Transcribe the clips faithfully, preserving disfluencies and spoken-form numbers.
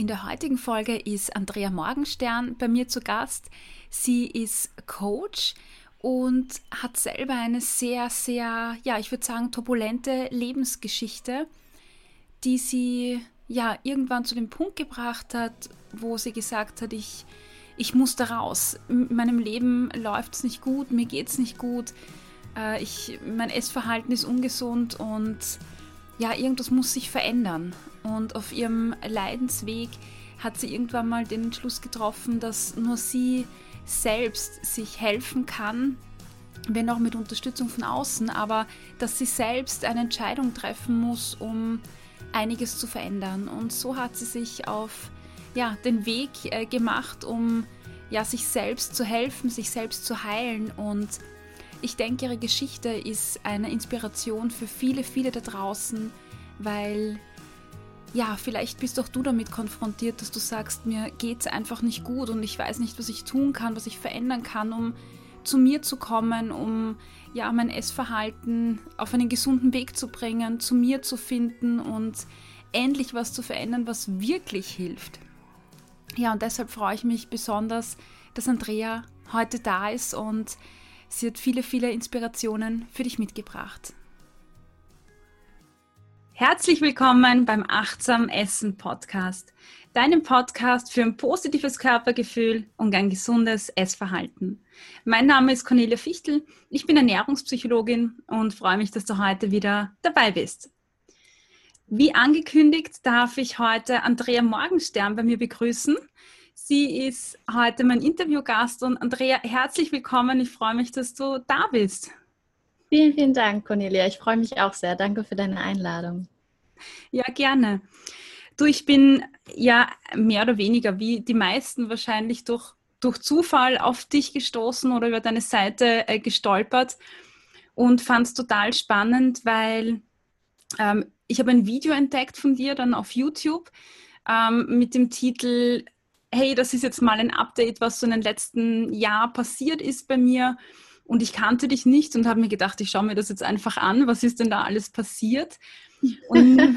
In der heutigen Folge ist Andrea Morgenstern bei mir zu Gast. Sie ist Coach und hat selber eine sehr, sehr, ja, ich würde sagen, turbulente Lebensgeschichte, die sie ja irgendwann zu dem Punkt gebracht hat, wo sie gesagt hat, ich, ich muss da raus. In meinem Leben läuft es nicht gut, mir geht es nicht gut, äh, ich, mein Essverhalten ist ungesund und ja, irgendwas muss sich verändern. Und auf ihrem Leidensweg hat sie irgendwann mal den Entschluss getroffen, dass nur sie selbst sich helfen kann, wenn auch mit Unterstützung von außen, aber dass sie selbst eine Entscheidung treffen muss, um einiges zu verändern. Und so hat sie sich auf ja, den Weg äh, gemacht, um ja, sich selbst zu helfen, sich selbst zu heilen. Und ich denke, ihre Geschichte ist eine Inspiration für viele, viele da draußen, weil ja, vielleicht bist auch du damit konfrontiert, dass du sagst, mir geht es einfach nicht gut und ich weiß nicht, was ich tun kann, was ich verändern kann, um zu mir zu kommen, um ja, mein Essverhalten auf einen gesunden Weg zu bringen, zu mir zu finden und endlich was zu verändern, was wirklich hilft. Ja, und deshalb freue ich mich besonders, dass Andrea heute da ist und sie hat viele, viele Inspirationen für dich mitgebracht. Herzlich willkommen beim Achtsam Essen Podcast, deinem Podcast für ein positives Körpergefühl und ein gesundes Essverhalten. Mein Name ist Cornelia Fichtel, ich bin Ernährungspsychologin und freue mich, dass du heute wieder dabei bist. Wie angekündigt darf ich heute Andrea Morgenstern bei mir begrüßen. Sie ist heute mein Interviewgast und Andrea, herzlich willkommen. Ich freue mich, dass du da bist. Vielen, vielen Dank, Cornelia. Ich freue mich auch sehr. Danke für deine Einladung. Ja, gerne. Du, ich bin ja mehr oder weniger wie die meisten wahrscheinlich durch, durch Zufall auf dich gestoßen oder über deine Seite äh, gestolpert und fand es total spannend, weil ähm, ich habe ein Video entdeckt von dir dann auf YouTube ähm, mit dem Titel Hey, das ist jetzt mal ein Update, was so in den letzten Jahr passiert ist bei mir. Und ich kannte dich nicht und habe mir gedacht, ich schaue mir das jetzt einfach an. Was ist denn da alles passiert? Und,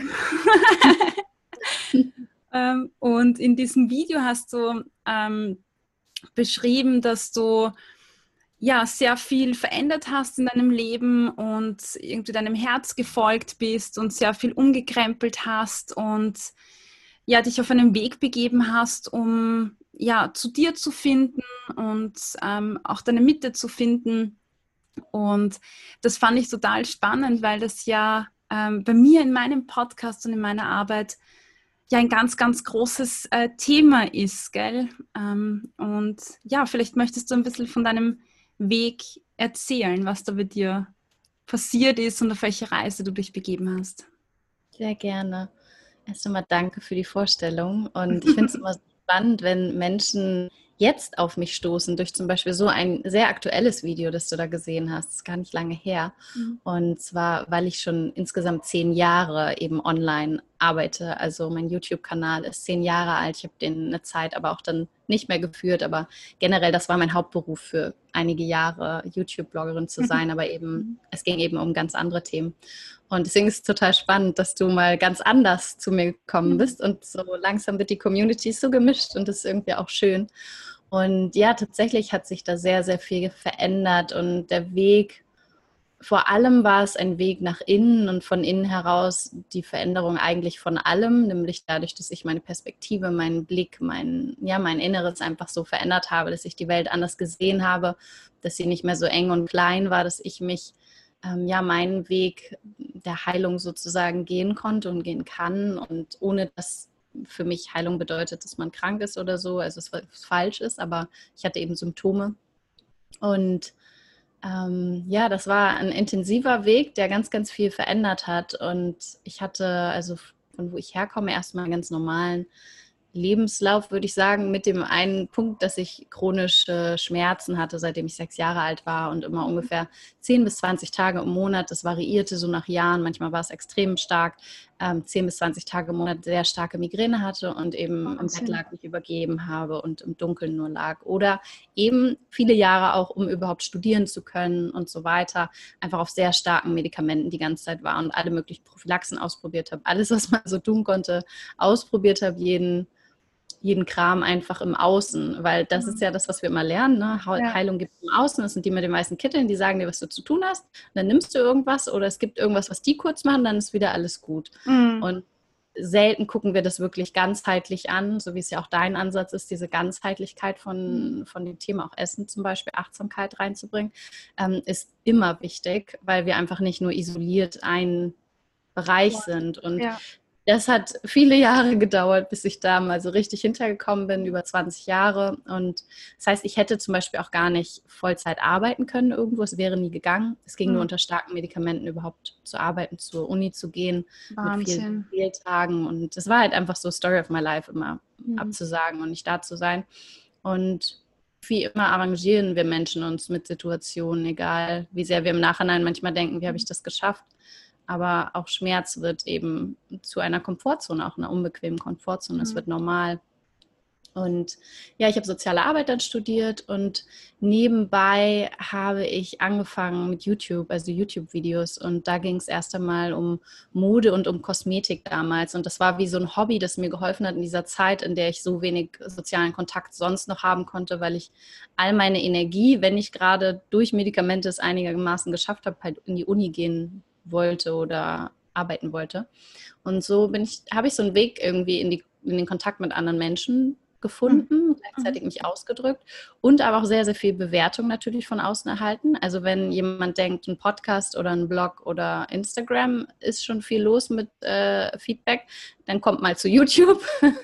ähm, und in diesem Video hast du ähm, beschrieben, dass du ja sehr viel verändert hast in deinem Leben und irgendwie deinem Herz gefolgt bist und sehr viel umgekrempelt hast und ja, dich auf einen Weg begeben hast, um ja, zu dir zu finden und ähm, auch deine Mitte zu finden. Und das fand ich total spannend, weil das ja ähm, bei mir in meinem Podcast und in meiner Arbeit ja ein ganz, ganz großes äh, Thema ist, gell? Ähm, und ja, vielleicht möchtest du ein bisschen von deinem Weg erzählen, was da bei dir passiert ist und auf welche Reise du dich begeben hast. Sehr gerne. Erst einmal danke für die Vorstellung und ich finde es immer spannend, wenn Menschen jetzt auf mich stoßen durch zum Beispiel so ein sehr aktuelles Video, das du da gesehen hast. Das ist gar nicht lange her. Mhm. Und zwar, weil ich schon insgesamt zehn Jahre eben online arbeite. Also mein YouTube-Kanal ist zehn Jahre alt. Ich habe den eine Zeit aber auch dann nicht mehr geführt. Aber generell, das war mein Hauptberuf für einige Jahre, YouTube-Bloggerin zu sein. Aber eben, es ging eben um ganz andere Themen. Und deswegen ist es total spannend, dass du mal ganz anders zu mir gekommen bist. Und so langsam wird die Community so gemischt und das ist irgendwie auch schön. Und ja, tatsächlich hat sich da sehr, sehr viel verändert. Und der Weg, vor allem war es ein Weg nach innen und von innen heraus die Veränderung eigentlich von allem, nämlich dadurch, dass ich meine Perspektive, meinen Blick, mein, ja, mein Inneres einfach so verändert habe, dass ich die Welt anders gesehen habe, dass sie nicht mehr so eng und klein war, dass ich mich Ähm, ja, meinen Weg der Heilung sozusagen gehen konnte und gehen kann und ohne dass für mich Heilung bedeutet, dass man krank ist oder so, also es falsch ist, aber ich hatte eben Symptome und ähm, ja, das war ein intensiver Weg, der ganz, ganz viel verändert hat und ich hatte, also von wo ich herkomme, erstmal einen ganz normalen Lebenslauf, würde ich sagen, mit dem einen Punkt, dass ich chronische Schmerzen hatte, seitdem ich sechs Jahre alt war und immer ungefähr zehn bis zwanzig Tage im Monat, das variierte so nach Jahren, manchmal war es extrem stark, ähm, zehn bis zwanzig Tage im Monat sehr starke Migräne hatte und eben oh, im Bett lag, mich übergeben habe und im Dunkeln nur lag oder eben viele Jahre auch, um überhaupt studieren zu können und so weiter, einfach auf sehr starken Medikamenten die ganze Zeit war und alle möglichen Prophylaxen ausprobiert habe, alles, was man so tun konnte, ausprobiert habe, jeden jeden Kram einfach im Außen, weil das ist ja das, was wir immer lernen, ne? Ja. Heilung gibt es im Außen, das sind die mit den weißen Kitteln, die sagen dir, was du zu tun hast, dann nimmst du irgendwas oder es gibt irgendwas, was die kurz machen, dann ist wieder alles gut. Mhm. Und selten gucken wir das wirklich ganzheitlich an, so wie es ja auch dein Ansatz ist, diese Ganzheitlichkeit von, von dem Thema auch Essen zum Beispiel, Achtsamkeit reinzubringen, ähm, ist immer wichtig, weil wir einfach nicht nur isoliert ein Bereich Ja. sind. Und Ja. das hat viele Jahre gedauert, bis ich da mal so richtig hintergekommen bin, über zwanzig Jahre. Und das heißt, ich hätte zum Beispiel auch gar nicht Vollzeit arbeiten können irgendwo. Es wäre nie gegangen. Es ging Mhm. nur unter starken Medikamenten überhaupt zu arbeiten, zur Uni zu gehen, Wahnsinn. mit vielen Fehltagen. Und es war halt einfach so Story of my life, immer Mhm. abzusagen und nicht da zu sein. Und wie immer arrangieren wir Menschen uns mit Situationen, egal wie sehr wir im Nachhinein manchmal denken, wie habe ich das geschafft. Aber auch Schmerz wird eben zu einer Komfortzone, auch einer unbequemen Komfortzone. Es Mhm. wird normal. Und ja, ich habe soziale Arbeit dann studiert und nebenbei habe ich angefangen mit YouTube, also YouTube-Videos. Und da ging es erst einmal um Mode und um Kosmetik damals. Und das war wie so ein Hobby, das mir geholfen hat in dieser Zeit, in der ich so wenig sozialen Kontakt sonst noch haben konnte, weil ich all meine Energie, wenn ich gerade durch Medikamente es einigermaßen geschafft habe, halt in die Uni gehen wollte oder arbeiten wollte. Und so bin ich, habe ich so einen Weg irgendwie in, die, in den Kontakt mit anderen Menschen gefunden, Mhm. gleichzeitig mich ausgedrückt und aber auch sehr, sehr viel Bewertung natürlich von außen erhalten. Also wenn jemand denkt, ein Podcast oder ein Blog oder Instagram ist schon viel los mit äh, Feedback, dann kommt mal zu YouTube.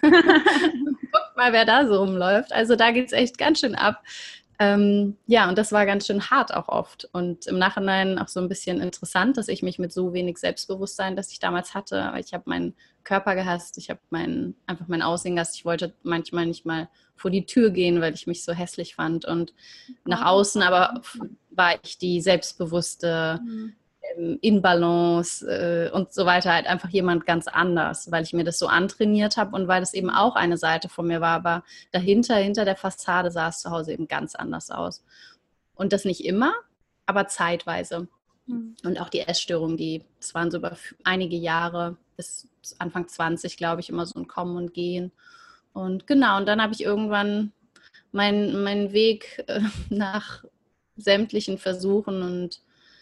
Guckt mal, wer da so rumläuft. Also da geht es echt ganz schön ab. Ähm, ja, und das war ganz schön hart auch oft und im Nachhinein auch so ein bisschen interessant, dass ich mich mit so wenig Selbstbewusstsein, das ich damals hatte, weil ich habe meinen Körper gehasst, ich habe mein, einfach mein Aussehen gehasst, ich wollte manchmal nicht mal vor die Tür gehen, weil ich mich so hässlich fand und nach außen aber war ich die selbstbewusste, Mhm. in Balance äh, und so weiter, halt einfach jemand ganz anders, weil ich mir das so antrainiert habe und weil das eben auch eine Seite von mir war, aber dahinter, hinter der Fassade sah es zu Hause eben ganz anders aus. Und das nicht immer, aber zeitweise. Mhm. Und auch die Essstörungen, die, das waren so über einige Jahre, bis Anfang zwanzig, glaube ich, immer so ein Kommen und Gehen. Und genau, und dann habe ich irgendwann meinen mein Weg äh, nach sämtlichen Versuchen und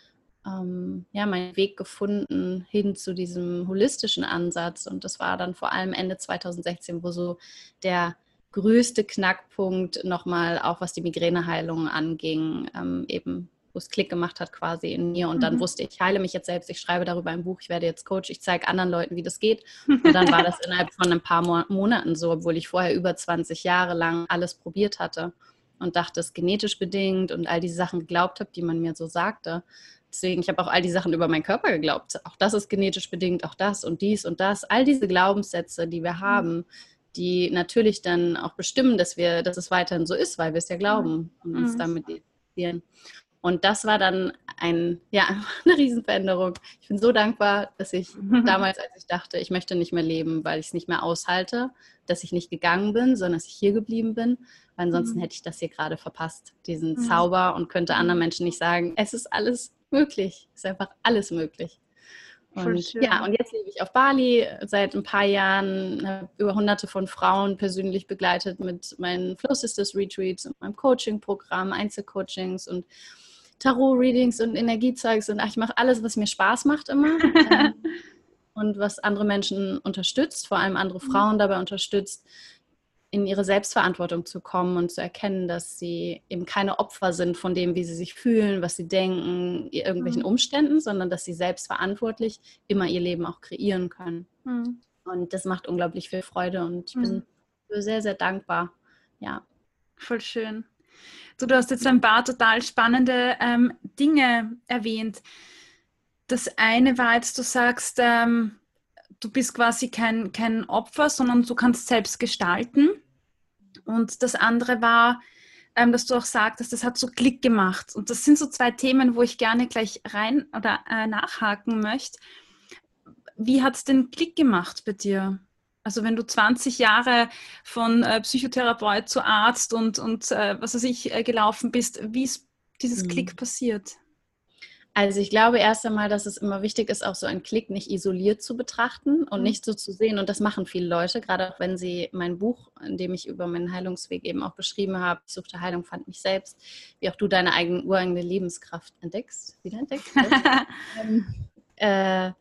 ähm, ja, meinen Weg gefunden hin zu diesem holistischen Ansatz. Und das war dann vor allem Ende zwanzig sechzehn, wo so der größte Knackpunkt nochmal, auch was die Migräneheilung anging, ähm, eben wo es Klick gemacht hat quasi in mir. Und dann Mhm. wusste ich, ich heile mich jetzt selbst, ich schreibe darüber ein Buch, ich werde jetzt Coach, ich zeige anderen Leuten, wie das geht. Und dann war das innerhalb von ein paar Mo- Monaten so, obwohl ich vorher über zwanzig Jahre lang alles probiert hatte und dachte, es ist genetisch bedingt und all diese Sachen geglaubt habe, die man mir so sagte. Deswegen, ich habe auch all die Sachen über meinen Körper geglaubt. Auch das ist genetisch bedingt, auch das und dies und das. All diese Glaubenssätze, die wir haben, die natürlich dann auch bestimmen, dass wir, dass es weiterhin so ist, weil wir es ja glauben und uns Mhm. damit identifizieren. Und das war dann ein, ja, eine Riesenveränderung. Ich bin so dankbar, dass ich damals, als ich dachte, ich möchte nicht mehr leben, weil ich es nicht mehr aushalte, dass ich nicht gegangen bin, sondern dass ich hier geblieben bin. Weil ansonsten Mhm. hätte ich das hier gerade verpasst, diesen Mhm. Zauber, und könnte anderen Menschen nicht sagen, es ist alles möglich. Es ist einfach alles möglich. Voll Und schön. ja, und jetzt lebe ich auf Bali seit ein paar Jahren, habe über hunderte von Frauen persönlich begleitet mit meinen Flow Sisters Retreats und meinem Coaching-Programm, Einzelcoachings und Tarot-Readings und Energiezeugs und ach, ich mache alles, was mir Spaß macht immer ähm, und was andere Menschen unterstützt, vor allem andere Frauen dabei unterstützt, in ihre Selbstverantwortung zu kommen und zu erkennen, dass sie eben keine Opfer sind von dem, wie sie sich fühlen, was sie denken, irgendwelchen Mhm. Umständen, sondern dass sie selbstverantwortlich immer ihr Leben auch kreieren können. Mhm. Und das macht unglaublich viel Freude und ich bin Mhm. sehr, sehr dankbar. Ja. Voll schön. Du, du hast jetzt ein paar total spannende ähm, Dinge erwähnt. Das eine war jetzt, du sagst, ähm, du bist quasi kein, kein Opfer, sondern du kannst selbst gestalten. Und das andere war, ähm, dass du auch sagtest, das hat so Klick gemacht. Und das sind so zwei Themen, wo ich gerne gleich rein oder äh, nachhaken möchte. Wie hat es denn Klick gemacht bei dir? Also wenn du zwanzig Jahre von äh, Psychotherapeut zu Arzt und, und äh, was weiß ich äh, gelaufen bist, wie ist dieses Mhm. Klick passiert? Also ich glaube erst einmal, dass es immer wichtig ist, auch so einen Klick nicht isoliert zu betrachten und Mhm. nicht so zu sehen. Und das machen viele Leute, gerade auch wenn sie mein Buch, in dem ich über meinen Heilungsweg eben auch beschrieben habe, ich suchte Heilung, fand mich selbst, wie auch du deine eigene ureigene Lebenskraft entdeckst, wieder entdeckst. ähm, äh,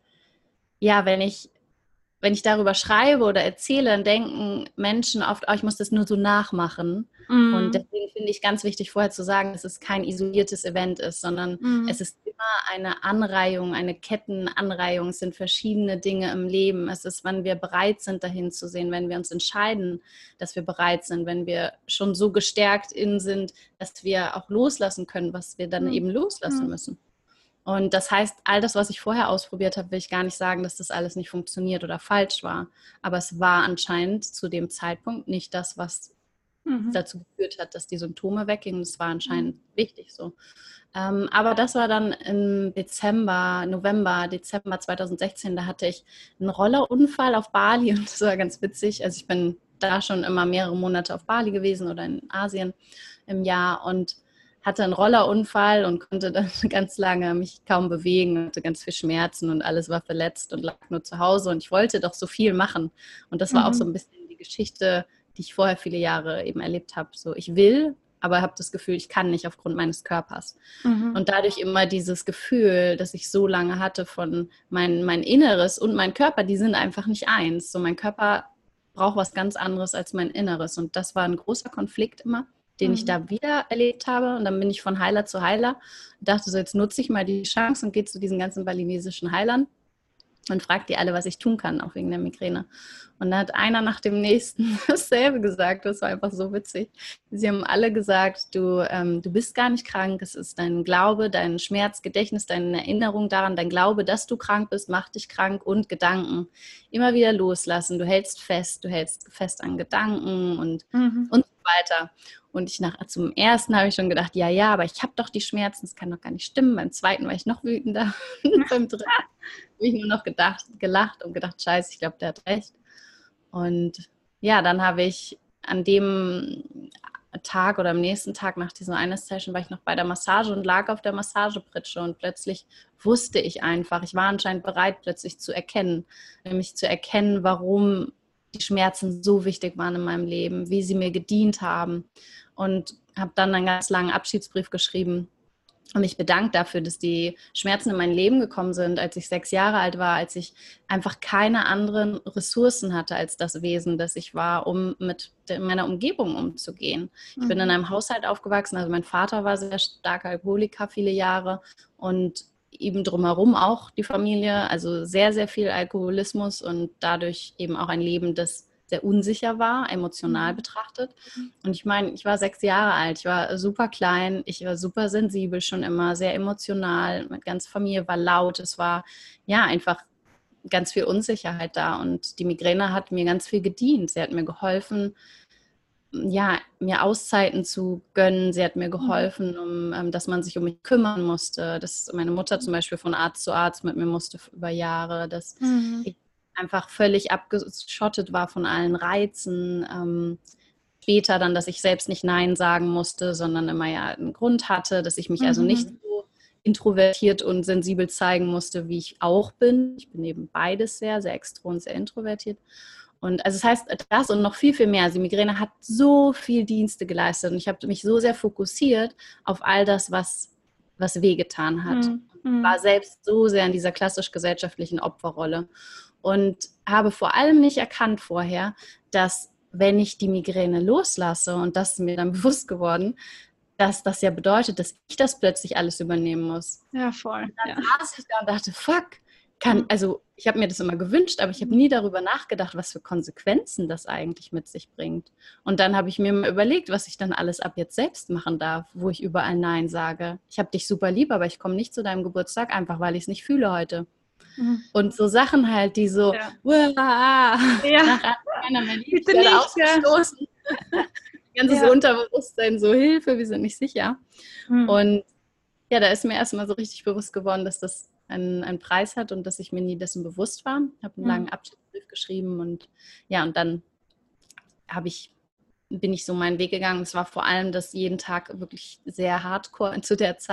ja, wenn ich wenn ich darüber schreibe oder erzähle, dann denken Menschen oft, oh, ich muss das nur so nachmachen. Und Mhm. deswegen finde ich ganz wichtig, vorher zu sagen, dass es kein isoliertes Event ist, sondern Mhm. es ist immer eine Anreihung, eine Kettenanreihung. Es sind verschiedene Dinge im Leben. Es ist, wenn wir bereit sind, dahin zu sehen, wenn wir uns entscheiden, dass wir bereit sind, wenn wir schon so gestärkt in sind, dass wir auch loslassen können, was wir dann Mhm. eben loslassen Mhm. müssen. Und das heißt, all das, was ich vorher ausprobiert habe, will ich gar nicht sagen, dass das alles nicht funktioniert oder falsch war. Aber es war anscheinend zu dem Zeitpunkt nicht das, was Mhm. dazu geführt hat, dass die Symptome weggingen. Das war Mhm. anscheinend wichtig so. Ähm, aber das war dann im Dezember, November, Dezember zweitausendsechzehn. Da hatte ich einen Rollerunfall auf Bali und das war ganz witzig. Also ich bin da schon immer mehrere Monate auf Bali gewesen oder in Asien im Jahr und hatte einen Rollerunfall und konnte dann ganz lange mich kaum bewegen, hatte ganz viel Schmerzen und alles war verletzt und lag nur zu Hause und ich wollte doch so viel machen. Und das war auch so Mhm. ein bisschen die Geschichte, die ich vorher viele Jahre eben erlebt habe. So, ich will, aber habe das Gefühl, ich kann nicht aufgrund meines Körpers. Mhm. Und dadurch immer dieses Gefühl, das ich so lange hatte von mein, mein Inneres und mein Körper, die sind einfach nicht eins. So, mein Körper braucht was ganz anderes als mein Inneres. Und das war ein großer Konflikt immer, den ich Mhm. da wieder erlebt habe. Und dann bin ich von Heiler zu Heiler und dachte so, jetzt nutze ich mal die Chance und gehe zu diesen ganzen balinesischen Heilern und fragt die alle, was ich tun kann, auch wegen der Migräne. Und da hat einer nach dem nächsten dasselbe gesagt. Das war einfach so witzig. Sie haben alle gesagt, du, ähm, du bist gar nicht krank. Es ist dein Glaube, dein Schmerz, Gedächtnis, deine Erinnerung daran, dein Glaube, dass du krank bist, macht dich krank und Gedanken. Immer wieder loslassen. Du hältst fest, du hältst fest an Gedanken und, Mhm. und so weiter. Und ich nach, zum ersten habe ich schon gedacht, ja, ja, aber ich habe doch die Schmerzen, das kann doch gar nicht stimmen. Beim zweiten war ich noch wütender. Beim dritten habe ich nur noch gedacht, gelacht und gedacht, scheiße, ich glaube, der hat recht. Und ja, dann habe ich an dem Tag oder am nächsten Tag nach dieser einen Session war ich noch bei der Massage und lag auf der Massagepritsche und plötzlich wusste ich einfach, ich war anscheinend bereit, plötzlich zu erkennen, nämlich zu erkennen, warum die Schmerzen so wichtig waren in meinem Leben, wie sie mir gedient haben und habe dann einen ganz langen Abschiedsbrief geschrieben und mich bedankt dafür, dass die Schmerzen in mein Leben gekommen sind, als ich sechs Jahre alt war, als ich einfach keine anderen Ressourcen hatte als das Wesen, das ich war, um mit meiner Umgebung umzugehen. Ich bin in Mhm. einem Haushalt aufgewachsen, also mein Vater war sehr starker Alkoholiker viele Jahre und eben drumherum auch die Familie, also sehr, sehr viel Alkoholismus und dadurch eben auch ein Leben, das sehr unsicher war, emotional Mhm. betrachtet. Und ich meine, ich war sechs Jahre alt, ich war super klein, ich war super sensibel schon immer, sehr emotional, meine ganze Familie war laut, es war ja einfach ganz viel Unsicherheit da und die Migräne hat mir ganz viel gedient. Sie hat mir geholfen, ja, mir Auszeiten zu gönnen. Sie hat mir Mhm. geholfen, um, ähm, dass man sich um mich kümmern musste, dass meine Mutter zum Beispiel von Arzt zu Arzt mit mir musste über Jahre, dass Mhm. ich einfach völlig abgeschottet war von allen Reizen. Ähm, später dann, dass ich selbst nicht Nein sagen musste, sondern immer ja einen Grund hatte, dass ich mich also nicht Mhm. so introvertiert und sensibel zeigen musste, wie ich auch bin. Ich bin eben beides sehr, sehr extro und sehr introvertiert. Und also das heißt, das und noch viel, viel mehr. Also die Migräne hat so viel Dienste geleistet und ich habe mich so sehr fokussiert auf all das, was, was wehgetan hat. Mhm. War Mhm. selbst so sehr in dieser klassisch-gesellschaftlichen Opferrolle und habe vor allem nicht erkannt vorher, dass wenn ich die Migräne loslasse, und das ist mir dann bewusst geworden, dass das ja bedeutet, dass ich das plötzlich alles übernehmen muss. Ja, voll. Und dann Ja. saß ich da und dachte, fuck, kann, Mhm. also ich habe mir das immer gewünscht, aber ich habe nie darüber nachgedacht, was für Konsequenzen das eigentlich mit sich bringt. Und dann habe ich mir mal überlegt, was ich dann alles ab jetzt selbst machen darf, wo ich überall Nein sage. Ich habe dich super lieb, aber ich komme nicht zu deinem Geburtstag, einfach weil ich es nicht fühle heute. Mhm. Und so Sachen halt, die so, Ja. "Uah, Ja, nach keiner mehr liebt, ich bitte werde nicht. Ja. ausgestoßen. Ganzes Ja. Unterbewusstsein so, Hilfe, wir sind nicht sicher. Mhm. Und ja, da ist mir erstmal so richtig bewusst geworden, dass das einen, einen Preis hat und dass ich mir nie dessen bewusst war. Ich habe einen langen Mhm. Abschiedsbrief geschrieben und ja, und dann habe ich, bin ich so meinen Weg gegangen. Es war vor allem das jeden Tag wirklich sehr hardcore zu der Zeit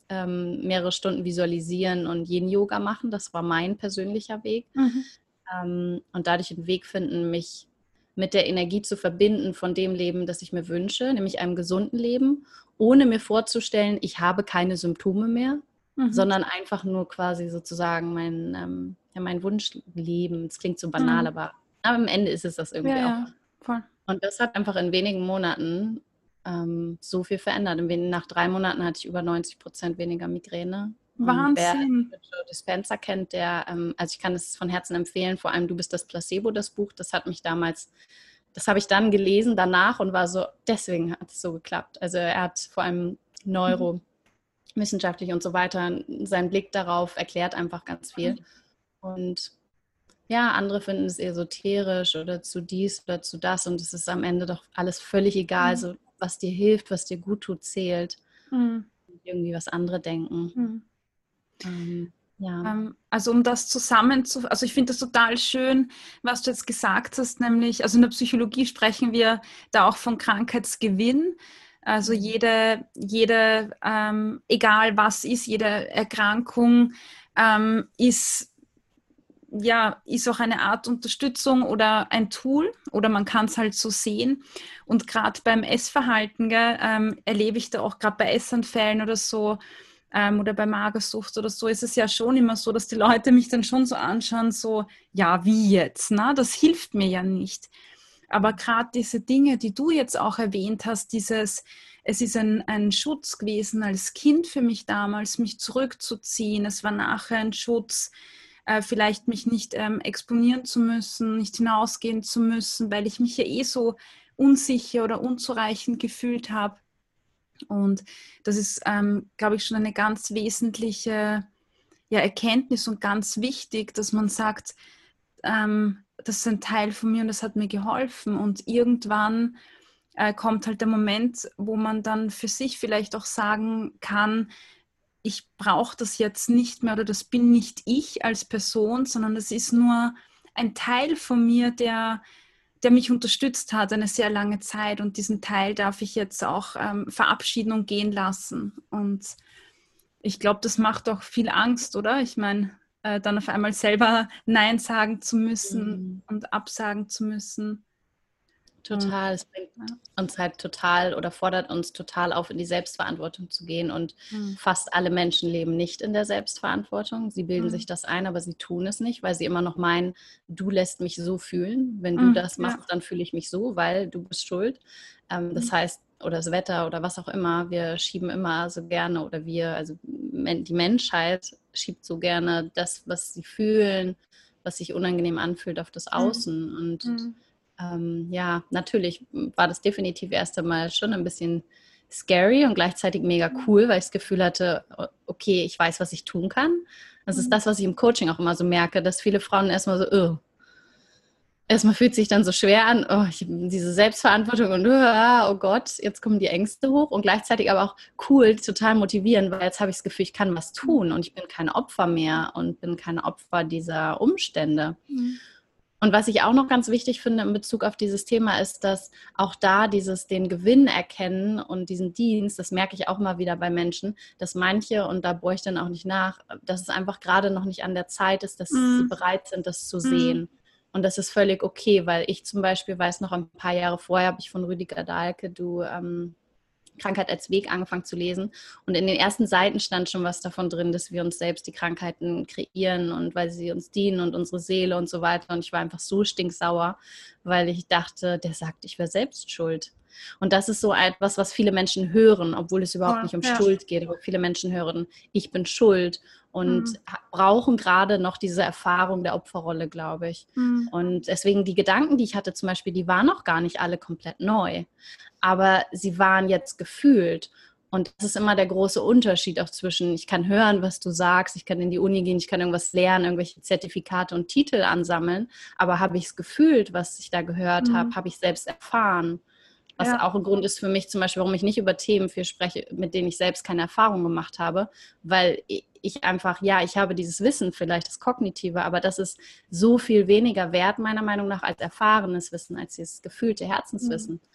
ähm, mehrere Stunden visualisieren und Yin-Yoga machen. Das war mein persönlicher Weg. Mhm. Ähm, und dadurch einen Weg finden, mich mit der Energie zu verbinden von dem Leben, das ich mir wünsche, nämlich einem gesunden Leben, ohne mir vorzustellen, ich habe keine Symptome mehr, Mhm. sondern einfach nur quasi sozusagen mein, ähm, ja, mein Wunschleben. Es klingt so banal, Mhm. aber am Ende ist es das irgendwie Ja, auch. ja, voll. Und das hat einfach in wenigen Monaten ähm, so viel verändert. In, nach drei Monaten hatte ich über neunzig Prozent weniger Migräne. Und wer Wahnsinn. Joe Dispenza kennt, der, ähm, also ich kann es von Herzen empfehlen, vor allem Du bist das Placebo, das Buch, das hat mich damals, das habe ich dann gelesen danach und war so, deswegen hat es so geklappt. Also er hat vor allem neurowissenschaftlich und so weiter seinen Blick darauf erklärt einfach ganz viel. Und ja, andere finden es esoterisch oder zu dies oder zu das und es ist am Ende doch alles völlig egal. Mhm. So, was dir hilft, was dir gut tut, zählt. Mhm. Irgendwie was andere denken. Mhm. Ähm, ja. Ähm, Also um das zusammenzu, also ich finde das total schön, was du jetzt gesagt hast, nämlich, also in der Psychologie sprechen wir da auch von Krankheitsgewinn. Also Mhm. jede, jede ähm, egal was ist, jede Erkrankung ähm, ist, ja, ist auch eine Art Unterstützung oder ein Tool oder man kann es halt so sehen. Und gerade beim Essverhalten, gell, ähm, erlebe ich da auch gerade bei Essanfällen oder so, ähm, oder bei Magersucht oder so, ist es ja schon immer so, dass die Leute mich dann schon so anschauen, so, ja, wie jetzt? Na, das hilft mir ja nicht. Aber gerade diese Dinge, die du jetzt auch erwähnt hast, dieses, es ist ein, ein Schutz gewesen als Kind für mich damals, mich zurückzuziehen. Es war nachher ein Schutz, äh, vielleicht mich nicht ähm, exponieren zu müssen, nicht hinausgehen zu müssen, weil ich mich ja eh so unsicher oder unzureichend gefühlt habe. Und das ist, ähm, glaube ich, schon eine ganz wesentliche, ja, Erkenntnis und ganz wichtig, dass man sagt, ähm, das ist ein Teil von mir und das hat mir geholfen. Und irgendwann äh, kommt halt der Moment, wo man dann für sich vielleicht auch sagen kann, ich brauche das jetzt nicht mehr oder das bin nicht ich als Person, sondern das ist nur ein Teil von mir, der, der mich unterstützt hat eine sehr lange Zeit und diesen Teil darf ich jetzt auch ähm, verabschieden und gehen lassen. Und ich glaube, das macht auch viel Angst, oder? Ich meine, äh, dann auf einmal selber Nein sagen zu müssen Mhm. und absagen zu müssen. Und, Total. Es bringt ja. uns halt total oder fordert uns total auf, in die Selbstverantwortung zu gehen. Und Mhm. fast alle Menschen leben nicht in der Selbstverantwortung. Sie bilden sich Mhm. das ein, aber sie tun es nicht, weil sie immer noch meinen, du lässt mich so fühlen. Wenn du Mhm. das Ja. machst, dann fühle ich mich so, weil du bist schuld. Ähm, das Mhm. heißt, oder das Wetter oder was auch immer, wir schieben immer so gerne oder wir, also die Menschheit schiebt so gerne das, was sie fühlen, was sich unangenehm anfühlt, auf das Mhm. Außen. Und Mhm. ähm, ja, natürlich war das definitiv erst einmal schon ein bisschen scary und gleichzeitig mega cool, weil ich das Gefühl hatte, okay, ich weiß, was ich tun kann. Das ist Mhm. das, was ich im Coaching auch immer so merke, dass viele Frauen erstmal so, oh, erstmal fühlt sich dann so schwer an, oh, ich habe diese Selbstverantwortung und oh Gott, jetzt kommen die Ängste hoch und gleichzeitig aber auch cool, total motivierend, weil jetzt habe ich das Gefühl, ich kann was tun und ich bin kein Opfer mehr und bin kein Opfer dieser Umstände. Mhm. Und was ich auch noch ganz wichtig finde in Bezug auf dieses Thema ist, dass auch da dieses den Gewinn erkennen und diesen Dienst, das merke ich auch mal wieder bei Menschen, dass manche, und da bohre ich dann auch nicht nach, dass es einfach gerade noch nicht an der Zeit ist, dass sie Mhm. bereit sind, das zu Mhm. sehen. Und das ist völlig okay, weil ich zum Beispiel weiß noch, ein paar Jahre vorher habe ich von Rüdiger Dahlke, du ähm, Krankheit als Weg angefangen zu lesen. Und in den ersten Seiten stand schon was davon drin, dass wir uns selbst die Krankheiten kreieren und weil sie uns dienen und unsere Seele und so weiter. Und ich war einfach so stinksauer, weil ich dachte, der sagt, ich wäre selbst schuld. Und das ist so etwas, was viele Menschen hören, obwohl es überhaupt Voll. nicht um Ja. Schuld geht. Aber viele Menschen hören, ich bin schuld und Mhm. brauchen gerade noch diese Erfahrung der Opferrolle, glaube ich. Mhm. Und deswegen die Gedanken, die ich hatte zum Beispiel, die waren noch gar nicht alle komplett neu. Aber sie waren jetzt gefühlt. Und das ist immer der große Unterschied auch zwischen, ich kann hören, was du sagst, ich kann in die Uni gehen, ich kann irgendwas lernen, irgendwelche Zertifikate und Titel ansammeln, aber habe ich es gefühlt, was ich da gehört habe, Mhm. habe ich selbst erfahren. Was Ja. auch ein Grund ist für mich zum Beispiel, warum ich nicht über Themen viel spreche, mit denen ich selbst keine Erfahrung gemacht habe, weil ich einfach, ja, ich habe dieses Wissen, vielleicht das Kognitive, aber das ist so viel weniger wert, meiner Meinung nach, als erfahrenes Wissen, als dieses gefühlte Mhm. Herzenswissen.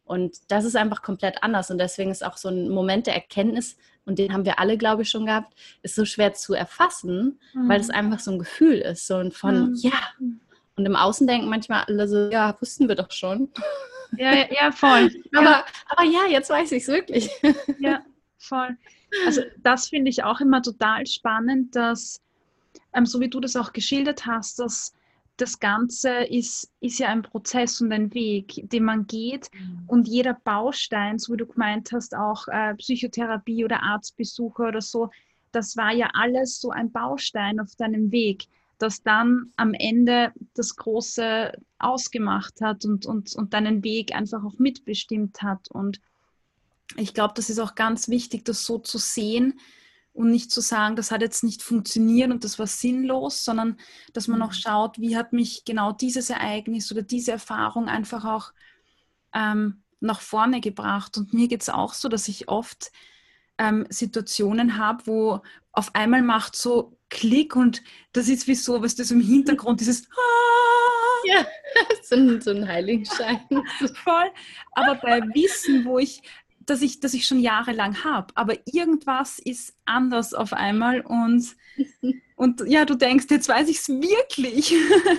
Und das ist einfach komplett anders. Und deswegen ist auch so ein Moment der Erkenntnis, und den haben wir alle, glaube ich, schon gehabt, ist so schwer zu erfassen, mhm. weil es einfach so ein Gefühl ist. So von, mhm. ja. Und im Außen denken manchmal alle so, ja, wussten wir doch schon. Ja, ja, ja voll. aber, ja. aber ja, jetzt weiß ich es wirklich. Ja, voll. Also das finde ich auch immer total spannend, dass, ähm, so wie du das auch geschildert hast, dass das Ganze ist, ist ja ein Prozess und ein Weg, den man geht, mhm. und jeder Baustein, so wie du gemeint hast, auch äh, Psychotherapie oder Arztbesuche oder so, das war ja alles so ein Baustein auf deinem Weg, das dann am Ende das Große ausgemacht hat und, und, und deinen Weg einfach auch mitbestimmt hat. Und ich glaube, das ist auch ganz wichtig, das so zu sehen und nicht zu sagen, das hat jetzt nicht funktioniert und das war sinnlos, sondern dass man auch schaut, wie hat mich genau dieses Ereignis oder diese Erfahrung einfach auch ähm, nach vorne gebracht. Und mir geht es auch so, dass ich oft ähm, Situationen habe, wo auf einmal macht so Klick und das ist wie so, was das im Hintergrund dieses ja, so ein, so ein Heiligenschein. Voll. Aber bei Wissen, wo ich dass ich, dass ich schon jahrelang habe, aber irgendwas ist anders auf einmal und, und ja, du denkst, jetzt weiß ich es wirklich.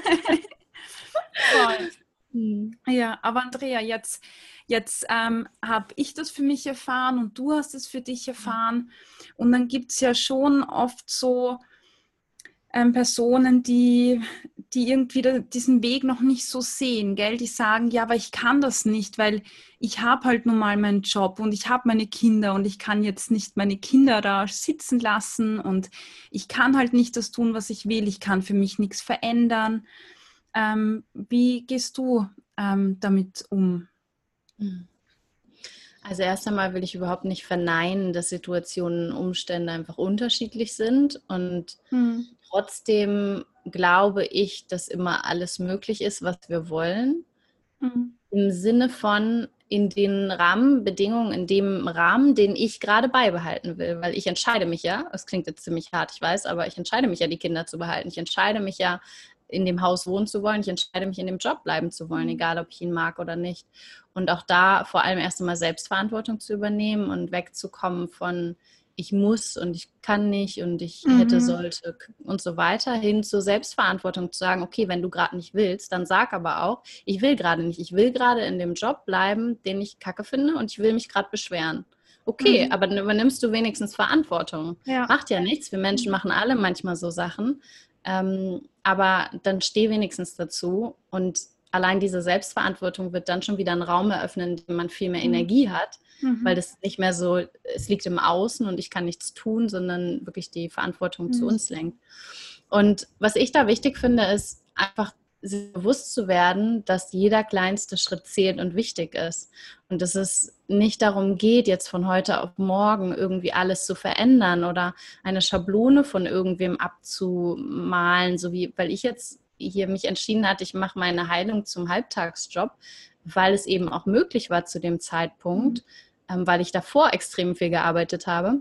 Voll. Hm. Ja, aber Andrea, jetzt, jetzt ähm, habe ich das für mich erfahren und du hast es für dich erfahren und dann gibt es ja schon oft so ähm, Personen, die, die irgendwie da, diesen Weg noch nicht so sehen, gell? Die sagen, ja, aber ich kann das nicht, weil ich habe halt nun mal meinen Job und ich habe meine Kinder und ich kann jetzt nicht meine Kinder da sitzen lassen und ich kann halt nicht das tun, was ich will. Ich kann für mich nichts verändern. Ähm, wie gehst du ähm, damit um? Also erst einmal will ich überhaupt nicht verneinen, dass Situationen und Umstände einfach unterschiedlich sind und hm. trotzdem glaube ich, dass immer alles möglich ist, was wir wollen. Hm. Im Sinne von in den Rahmenbedingungen, in dem Rahmen, den ich gerade beibehalten will, weil ich entscheide mich ja, das klingt jetzt ziemlich hart, ich weiß, aber ich entscheide mich ja, die Kinder zu behalten. Ich entscheide mich ja, in dem Haus wohnen zu wollen. Ich entscheide mich, in dem Job bleiben zu wollen, egal ob ich ihn mag oder nicht. Und auch da vor allem erst einmal Selbstverantwortung zu übernehmen und wegzukommen von ich muss und ich kann nicht und ich mhm. hätte, sollte und so weiter, hin zur Selbstverantwortung zu sagen, okay, wenn du gerade nicht willst, dann sag aber auch, ich will gerade nicht, ich will gerade in dem Job bleiben, den ich kacke finde und ich will mich gerade beschweren. Okay, mhm. aber dann übernimmst du wenigstens Verantwortung. Ja. Macht ja nichts, wir Menschen machen alle manchmal so Sachen, ähm, aber dann steh wenigstens dazu und allein diese Selbstverantwortung wird dann schon wieder einen Raum eröffnen, in dem man viel mehr mhm. Energie hat, mhm. weil das nicht mehr so, es liegt im Außen und ich kann nichts tun, sondern wirklich die Verantwortung mhm. zu uns lenkt. Und was ich da wichtig finde, ist einfach sich bewusst zu werden, dass jeder kleinste Schritt zählt und wichtig ist. Und dass es nicht darum geht, jetzt von heute auf morgen irgendwie alles zu verändern oder eine Schablone von irgendwem abzumalen, so wie, weil ich jetzt hier mich entschieden hatte, ich mache meine Heilung zum Halbtagsjob, weil es eben auch möglich war zu dem Zeitpunkt, mhm. ähm, weil ich davor extrem viel gearbeitet habe.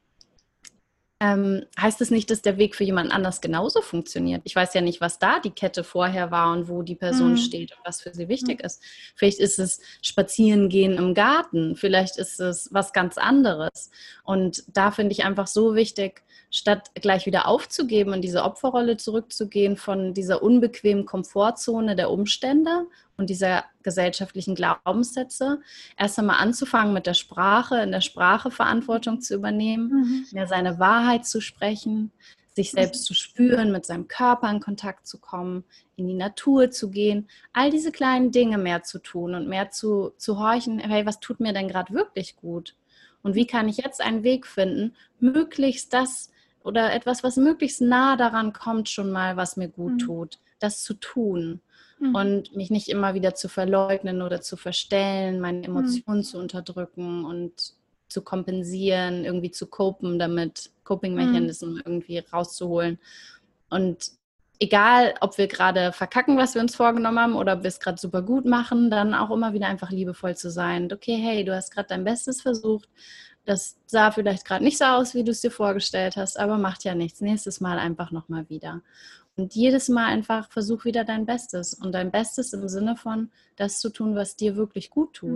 Ähm, heißt es nicht, dass der Weg für jemand anders genauso funktioniert? Ich weiß ja nicht, was da die Kette vorher war und wo die Person mhm. steht und was für sie wichtig mhm. ist. Vielleicht ist es Spazierengehen im Garten, vielleicht ist es was ganz anderes. Und da finde ich einfach so wichtig, statt gleich wieder aufzugeben und diese Opferrolle zurückzugehen von dieser unbequemen Komfortzone der Umstände und dieser gesellschaftlichen Glaubenssätze, erst einmal anzufangen mit der Sprache, in der Sprache Verantwortung zu übernehmen, mhm. mehr seine Wahrheit zu sprechen, sich selbst zu spüren, mit seinem Körper in Kontakt zu kommen, in die Natur zu gehen, all diese kleinen Dinge mehr zu tun und mehr zu, zu horchen, hey, was tut mir denn gerade wirklich gut? Und wie kann ich jetzt einen Weg finden, möglichst das oder etwas, was möglichst nah daran kommt, schon mal, was mir gut mhm. tut, das zu tun. Mhm. Und mich nicht immer wieder zu verleugnen oder zu verstellen, meine Emotionen mhm. zu unterdrücken und zu kompensieren, irgendwie zu copen damit, Coping-Mechanismen mhm. irgendwie rauszuholen. Und egal, ob wir gerade verkacken, was wir uns vorgenommen haben, oder ob wir es gerade super gut machen, dann auch immer wieder einfach liebevoll zu sein. Und okay, hey, du hast gerade dein Bestes versucht. Das sah vielleicht gerade nicht so aus, wie du es dir vorgestellt hast, aber macht ja nichts. Nächstes Mal einfach nochmal wieder. Und jedes Mal einfach versuch wieder dein Bestes. Und dein Bestes im Sinne von, das zu tun, was dir wirklich gut tut.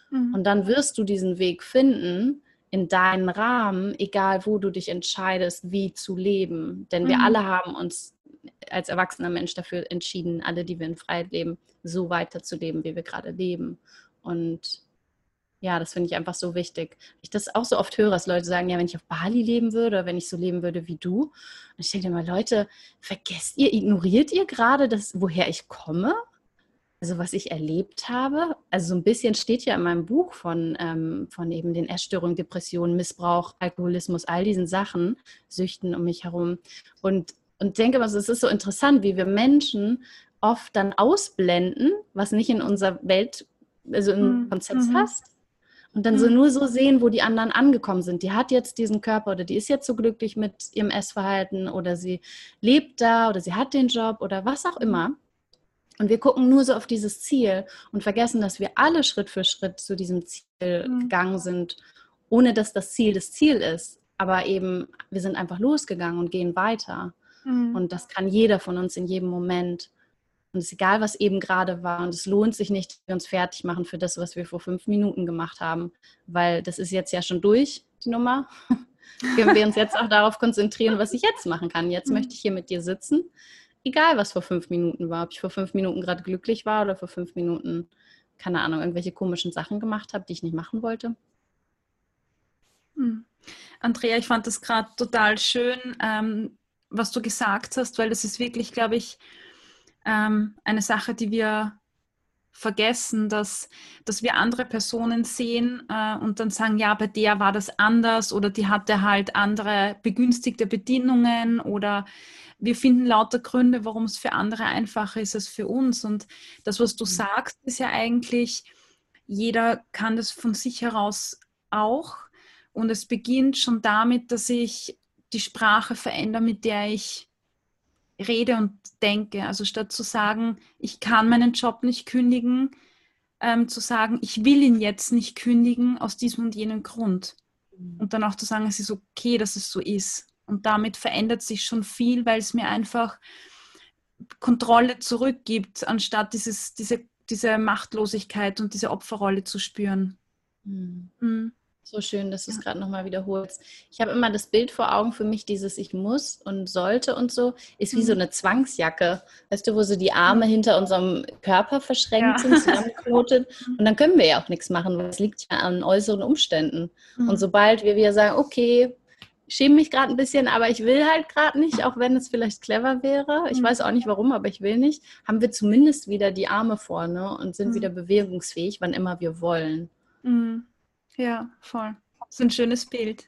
Mhm. Und dann wirst du diesen Weg finden in deinen Rahmen, egal wo du dich entscheidest, wie zu leben. Denn wir Mhm. alle haben uns als erwachsener Mensch dafür entschieden, alle, die wir in Freiheit leben, so weiterzuleben, wie wir gerade leben. Und ja, das finde ich einfach so wichtig. Ich das auch so oft höre, dass Leute sagen, ja, wenn ich auf Bali leben würde oder wenn ich so leben würde wie du. Und ich denke immer, Leute, vergesst ihr, ignoriert ihr gerade das, woher ich komme? Also was ich erlebt habe, also so ein bisschen steht ja in meinem Buch von, ähm, von eben den Essstörungen, Depressionen, Missbrauch, Alkoholismus, all diesen Sachen, Süchten um mich herum. Und, und denke immer, so, es ist so interessant, wie wir Menschen oft dann ausblenden, was nicht in unserer Welt, also im Mhm. Konzept Mhm. passt. Und dann so Mhm. nur so sehen, wo die anderen angekommen sind. Die hat jetzt diesen Körper oder die ist jetzt so glücklich mit ihrem Essverhalten oder sie lebt da oder sie hat den Job oder was auch immer. Und wir gucken nur so auf dieses Ziel und vergessen, dass wir alle Schritt für Schritt zu diesem Ziel Mhm. gegangen sind, ohne dass das Ziel das Ziel ist. Aber eben, wir sind einfach losgegangen und gehen weiter. Mhm. Und das kann jeder von uns in jedem Moment. Und es ist egal, was eben gerade war. Und es lohnt sich nicht, dass wir uns fertig machen für das, was wir vor fünf Minuten gemacht haben. Weil das ist jetzt ja schon durch, die Nummer. Können wir uns jetzt auch darauf konzentrieren, was ich jetzt machen kann. Jetzt möchte ich hier mit dir sitzen. Egal, was vor fünf Minuten war. Ob ich vor fünf Minuten gerade glücklich war oder vor fünf Minuten, keine Ahnung, irgendwelche komischen Sachen gemacht habe, die ich nicht machen wollte. Mhm. Andrea, ich fand das gerade total schön, ähm, was du gesagt hast, weil das ist wirklich, glaube ich, ähm, eine Sache, die wir vergessen, dass, dass wir andere Personen sehen äh, und dann sagen, ja, bei der war das anders oder die hatte halt andere begünstigte Bedingungen oder wir finden lauter Gründe, warum es für andere einfacher ist als für uns. Und das, was du sagst, ist ja eigentlich, jeder kann das von sich heraus auch. Und es beginnt schon damit, dass ich die Sprache verändere, mit der ich rede und denke. Also statt zu sagen, ich kann meinen Job nicht kündigen, ähm, zu sagen, ich will ihn jetzt nicht kündigen aus diesem und jenem Grund. Und dann auch zu sagen, es ist okay, dass es so ist. Und damit verändert sich schon viel, weil es mir einfach Kontrolle zurückgibt, anstatt dieses, diese, diese Machtlosigkeit und diese Opferrolle zu spüren. Hm. Mhm. So schön, dass du es gerade nochmal wiederholst. Ich habe immer das Bild vor Augen für mich, dieses ich muss und sollte und so, ist wie so eine Zwangsjacke. Weißt du, wo so die Arme hinter unserem Körper verschränkt Ja. sind, zusammenknotet. Und dann können wir ja auch nichts machen, weil es liegt ja an äußeren Umständen. Und Mhm. sobald wir wieder sagen, okay, ich schäme mich gerade ein bisschen, aber ich will halt gerade nicht, auch wenn es vielleicht clever wäre. Ich weiß auch nicht warum, aber ich will nicht. Haben wir zumindest wieder die Arme vorne und sind wieder bewegungsfähig, wann immer wir wollen. Mhm. Ja, voll. So ein schönes Bild.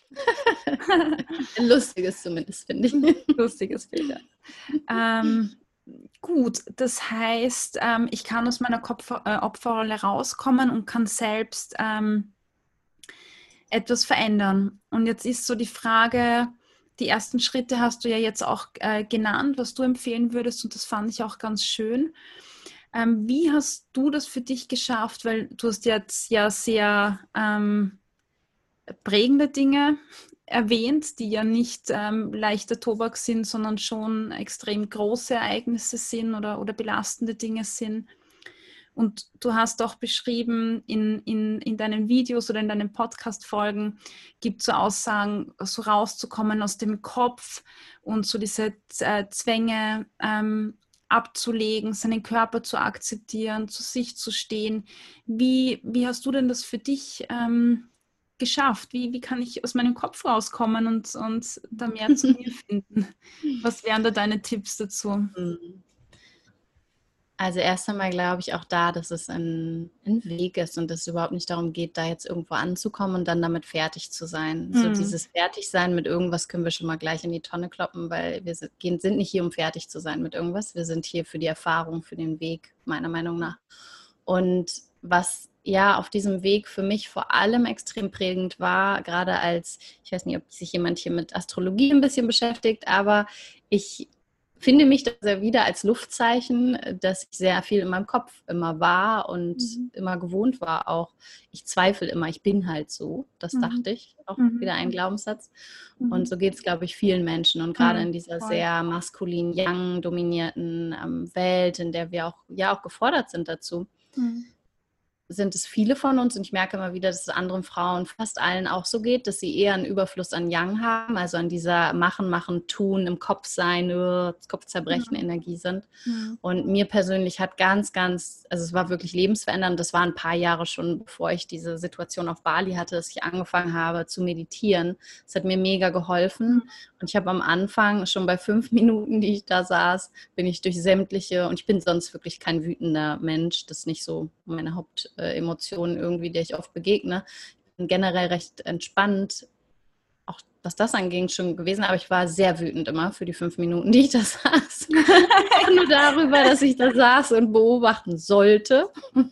Ein lustiges zumindest, finde ich. Lustiges Bild, ja. Ähm, gut, das heißt, ähm, ich kann aus meiner Kopf äh, Opferrolle rauskommen und kann selbst ähm, etwas verändern. Und jetzt ist so die Frage, die ersten Schritte hast du ja jetzt auch äh, genannt, was du empfehlen würdest, und das fand ich auch ganz schön. Ähm, wie hast du das für dich geschafft? Weil du hast jetzt ja sehr ähm, prägende Dinge erwähnt, die ja nicht ähm, leichter Tobak sind, sondern schon extrem große Ereignisse sind oder, oder belastende Dinge sind. Und du hast auch beschrieben, in, in, in deinen Videos oder in deinen Podcast-Folgen gibt es so Aussagen, so rauszukommen aus dem Kopf und so diese äh, Zwänge ähm, abzulegen, seinen Körper zu akzeptieren, zu sich zu stehen. Wie, wie hast du denn das für dich ähm, geschafft? Wie, wie kann ich aus meinem Kopf rauskommen und, und da mehr zu mir finden? Was wären da deine Tipps dazu? Also erst einmal glaube ich auch da, dass es ein, ein Weg ist und dass es überhaupt nicht darum geht, da jetzt irgendwo anzukommen und dann damit fertig zu sein. So Hm. dieses Fertigsein mit irgendwas können wir schon mal gleich in die Tonne kloppen, weil wir sind, gehen- sind nicht hier, um fertig zu sein mit irgendwas. Wir sind hier für die Erfahrung, für den Weg, meiner Meinung nach. Und was ja auf diesem Weg für mich vor allem extrem prägend war, gerade als, ich weiß nicht, ob sich jemand hier mit Astrologie ein bisschen beschäftigt, aber ich finde mich das ja wieder als Luftzeichen, dass ich sehr viel in meinem Kopf immer war und Mhm. immer gewohnt war auch. Ich zweifle immer, ich bin halt so. Das Mhm. dachte ich, auch Mhm. wieder ein Glaubenssatz. Und Mhm. so geht es, glaube ich, vielen Menschen. Und gerade Mhm. in dieser Voll. sehr maskulin, young dominierten ähm, Welt, in der wir auch, ja auch gefordert sind dazu, Mhm. sind es viele von uns, und ich merke immer wieder, dass es anderen Frauen, fast allen auch so geht, dass sie eher einen Überfluss an Yang haben, also an dieser Machen, Machen, Tun, im Kopf sein, uh, Kopfzerbrechen, Mhm. Energie sind. Mhm. Und mir persönlich hat ganz, ganz, also es war wirklich lebensverändernd. Das war ein paar Jahre schon, bevor ich diese Situation auf Bali hatte, dass ich angefangen habe zu meditieren. Das hat mir mega geholfen. Und ich habe am Anfang, schon bei fünf Minuten, die ich da saß, bin ich durch sämtliche, und ich bin sonst wirklich kein wütender Mensch, das ist nicht so meine Hauptemotion irgendwie, der ich oft begegne. Ich bin generell recht entspannt, auch was das anging, schon gewesen, aber ich war sehr wütend immer für die fünf Minuten, die ich da saß. Auch nur darüber, dass ich da saß und beobachten sollte.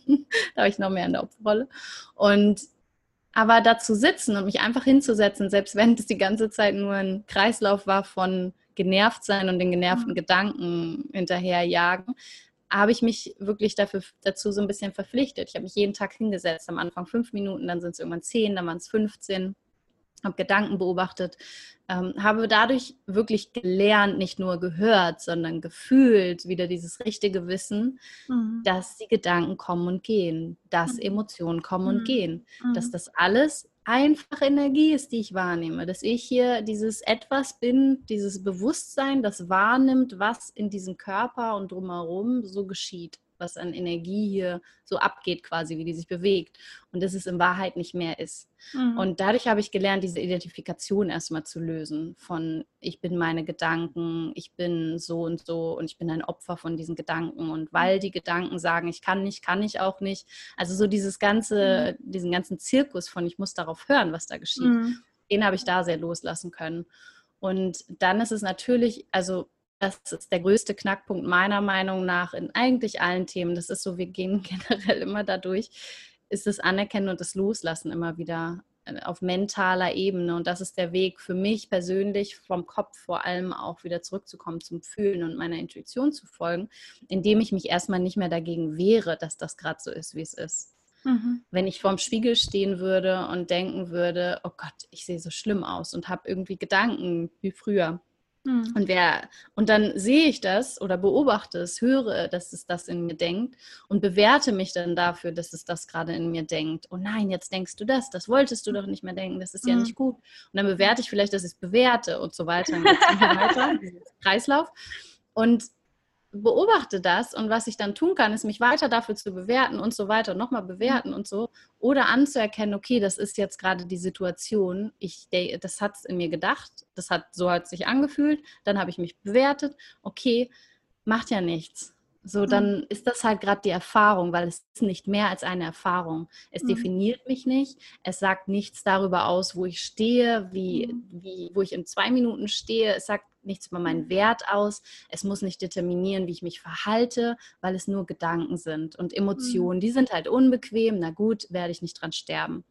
Da habe ich noch mehr in der Opferrolle. Und aber da zu sitzen und mich einfach hinzusetzen, selbst wenn es die ganze Zeit nur ein Kreislauf war von genervt sein und den genervten Gedanken hinterherjagen, habe ich mich wirklich dafür, dazu so ein bisschen verpflichtet. Ich habe mich jeden Tag hingesetzt, am Anfang fünf Minuten, dann sind es irgendwann zehn, dann waren es fünfzehn, habe Gedanken beobachtet, ähm, habe dadurch wirklich gelernt, nicht nur gehört, sondern gefühlt wieder dieses richtige Wissen, Mhm. dass die Gedanken kommen und gehen, dass Mhm. Emotionen kommen und Mhm. gehen, dass Mhm. das alles einfach Energie ist, die ich wahrnehme, dass ich hier dieses Etwas bin, dieses Bewusstsein, das wahrnimmt, was in diesem Körper und drumherum so geschieht, was an Energie hier so abgeht quasi, wie die sich bewegt, und dass es in Wahrheit nicht mehr ist. Mhm. Und dadurch habe ich gelernt, diese Identifikation erstmal zu lösen von ich bin meine Gedanken, ich bin so und so und ich bin ein Opfer von diesen Gedanken. Und weil die Gedanken sagen, ich kann nicht, kann ich auch nicht. Also so dieses ganze, diesen ganzen Zirkus von ich muss darauf hören, was da geschieht, Mhm. den habe ich da sehr loslassen können. Und dann ist es natürlich, also das ist der größte Knackpunkt meiner Meinung nach in eigentlich allen Themen. Das ist so, wir gehen generell immer dadurch, ist das Anerkennen und das Loslassen immer wieder auf mentaler Ebene. Und das ist der Weg für mich persönlich, vom Kopf vor allem auch wieder zurückzukommen zum Fühlen und meiner Intuition zu folgen, indem ich mich erstmal nicht mehr dagegen wehre, dass das gerade so ist, wie es ist. Mhm. Wenn ich vorm Spiegel stehen würde und denken würde, oh Gott, ich sehe so schlimm aus und habe irgendwie Gedanken wie früher. Mhm. Und, wer, und dann sehe ich das oder beobachte es, höre, dass es das in mir denkt und bewerte mich dann dafür, dass es das gerade in mir denkt. Oh nein, jetzt denkst du das, das wolltest du doch nicht mehr denken, das ist ja Mhm. nicht gut. Und dann bewerte ich vielleicht, dass ich es bewerte und so weiter. Dann geht es immer weiter, dieser Kreislauf. Und beobachte das, und was ich dann tun kann, ist mich weiter dafür zu bewerten und so weiter und nochmal bewerten und so, oder anzuerkennen, okay, das ist jetzt gerade die Situation, ich, das hat es in mir gedacht, das hat, so hat es sich angefühlt, dann habe ich mich bewertet, okay, macht ja nichts. So, Mhm. dann ist das halt gerade die Erfahrung, weil es ist nicht mehr als eine Erfahrung. Es Mhm. definiert mich nicht, es sagt nichts darüber aus, wo ich stehe, wie, wie, wo ich in zwei Minuten stehe, es sagt nichts über meinen Wert aus, es muss nicht determinieren, wie ich mich verhalte, weil es nur Gedanken sind und Mhm. Emotionen, die sind halt unbequem, na gut, werde ich nicht dran sterben.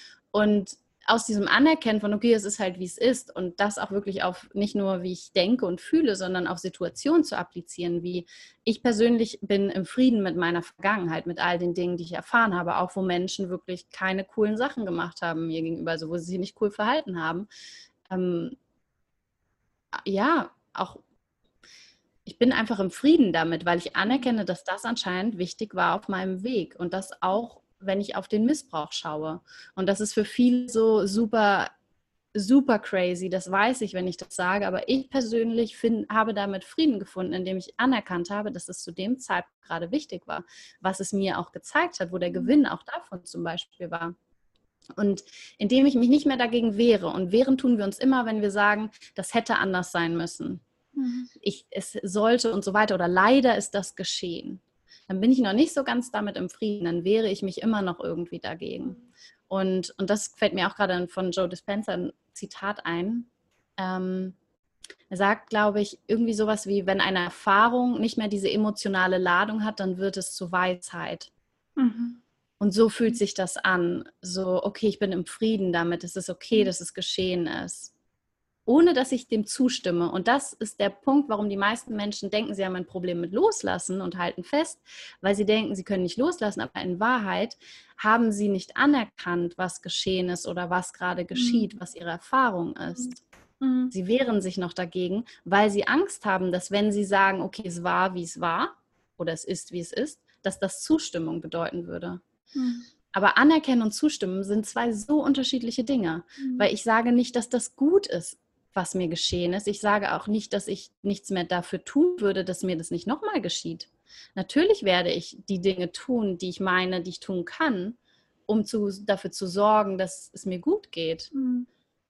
Und aus diesem Anerkennen von, okay, es ist halt, wie es ist, und das auch wirklich auf nicht nur, wie ich denke und fühle, sondern auf Situationen zu applizieren, wie ich persönlich bin im Frieden mit meiner Vergangenheit, mit all den Dingen, die ich erfahren habe, auch wo Menschen wirklich keine coolen Sachen gemacht haben mir gegenüber, also wo sie sich nicht cool verhalten haben. Ähm, ja, auch ich bin einfach im Frieden damit, weil ich anerkenne, dass das anscheinend wichtig war auf meinem Weg, und das auch, wenn ich auf den Missbrauch schaue. Und das ist für viele so super, super crazy, das weiß ich, wenn ich das sage, aber ich persönlich find, habe damit Frieden gefunden, indem ich anerkannt habe, dass es zu dem Zeitpunkt gerade wichtig war, was es mir auch gezeigt hat, wo der Gewinn auch davon zum Beispiel war. Und indem ich mich nicht mehr dagegen wehre, und wehren tun wir uns immer, wenn wir sagen, das hätte anders sein müssen, Mhm. ich, es sollte und so weiter, oder leider ist das geschehen, dann bin ich noch nicht so ganz damit im Frieden, dann wehre ich mich immer noch irgendwie dagegen. Und, und das fällt mir auch gerade von Joe Dispenza ein Zitat ein. Ähm, er sagt, glaube ich, irgendwie sowas wie, wenn eine Erfahrung nicht mehr diese emotionale Ladung hat, dann wird es zu Weisheit. Mhm. Und so fühlt sich das an. So, okay, ich bin im Frieden damit, es ist okay, dass es geschehen ist, ohne dass ich dem zustimme. Und das ist der Punkt, warum die meisten Menschen denken, sie haben ein Problem mit Loslassen und halten fest, weil sie denken, sie können nicht loslassen. Aber in Wahrheit haben sie nicht anerkannt, was geschehen ist oder was gerade geschieht, was ihre Erfahrung ist. Mhm. Sie wehren sich noch dagegen, weil sie Angst haben, dass wenn sie sagen, okay, es war, wie es war, oder es ist, wie es ist, dass das Zustimmung bedeuten würde. Mhm. Aber anerkennen und zustimmen sind zwei so unterschiedliche Dinge, Mhm. weil ich sage nicht, dass das gut ist, was mir geschehen ist. Ich sage auch nicht, dass ich nichts mehr dafür tun würde, dass mir das nicht nochmal geschieht. Natürlich werde ich die Dinge tun, die ich meine, die ich tun kann, um zu, dafür zu sorgen, dass es mir gut geht. Mhm.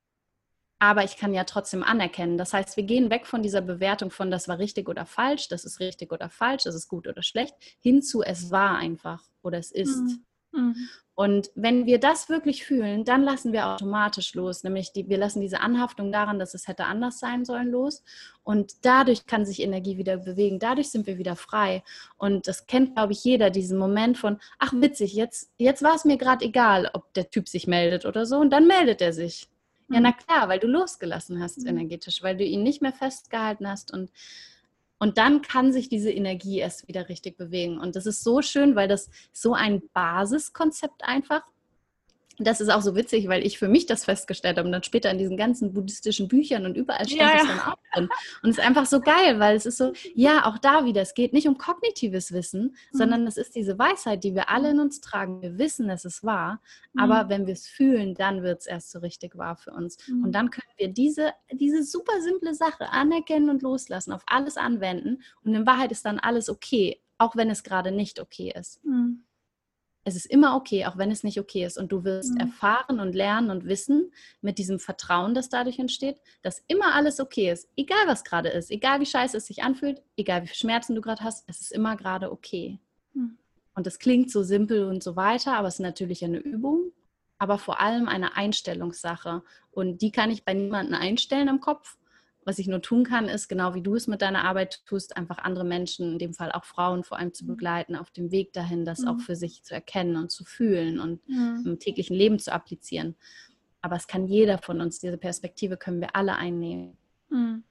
Aber ich kann ja trotzdem anerkennen. Das heißt, wir gehen weg von dieser Bewertung von, das war richtig oder falsch, das ist richtig oder falsch, das ist gut oder schlecht, hin zu, es war einfach oder es ist. Mhm. Und wenn wir das wirklich fühlen, dann lassen wir automatisch los, nämlich die, wir lassen diese Anhaftung daran, dass es hätte anders sein sollen, los. Und dadurch kann sich Energie wieder bewegen, dadurch sind wir wieder frei. Und das kennt, glaube ich, jeder, diesen Moment von, ach witzig, jetzt, jetzt war es mir gerade egal, ob der Typ sich meldet oder so, und dann meldet er sich. Ja, na klar, weil du losgelassen hast energetisch, weil du ihn nicht mehr festgehalten hast, und Und dann kann sich diese Energie erst wieder richtig bewegen. Und das ist so schön, weil das so ein Basiskonzept einfach. Das ist auch so witzig, weil ich für mich das festgestellt habe und dann später in diesen ganzen buddhistischen Büchern und überall stand Ja, es ja. dann auch drin. Und es ist einfach so geil, weil es ist so, ja, auch da wieder, es geht nicht um kognitives Wissen, Mhm. sondern es ist diese Weisheit, die wir alle in uns tragen. Wir wissen, es ist wahr, aber Mhm. wenn wir es fühlen, dann wird es erst so richtig wahr für uns. Mhm. Und dann können wir diese, diese super simple Sache anerkennen und loslassen, auf alles anwenden, und in Wahrheit ist dann alles okay, auch wenn es gerade nicht okay ist. Mhm. Es ist immer okay, auch wenn es nicht okay ist. Und du wirst Mhm. erfahren und lernen und wissen, mit diesem Vertrauen, das dadurch entsteht, dass immer alles okay ist. Egal, was gerade ist. Egal, wie scheiße es sich anfühlt. Egal, wie viele Schmerzen du gerade hast. Es ist immer gerade okay. Mhm. Und es klingt so simpel und so weiter, aber es ist natürlich eine Übung. Aber vor allem eine Einstellungssache. Und die kann ich bei niemandem einstellen im Kopf. Was ich nur tun kann, ist, genau wie du es mit deiner Arbeit tust, einfach andere Menschen, in dem Fall auch Frauen vor allem, zu begleiten, auf dem Weg dahin, das auch für sich zu erkennen und zu fühlen und Mhm. im täglichen Leben zu applizieren. Aber es kann jeder von uns, diese Perspektive können wir alle einnehmen. Mhm.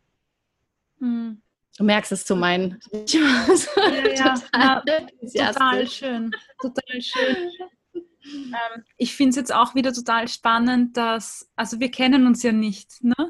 Mhm. Du merkst es zu meinen. Ich Ja, ja, na, total total schön, total schön. Ähm, ich finde es jetzt auch wieder total spannend, dass, also wir kennen uns ja nicht, ne?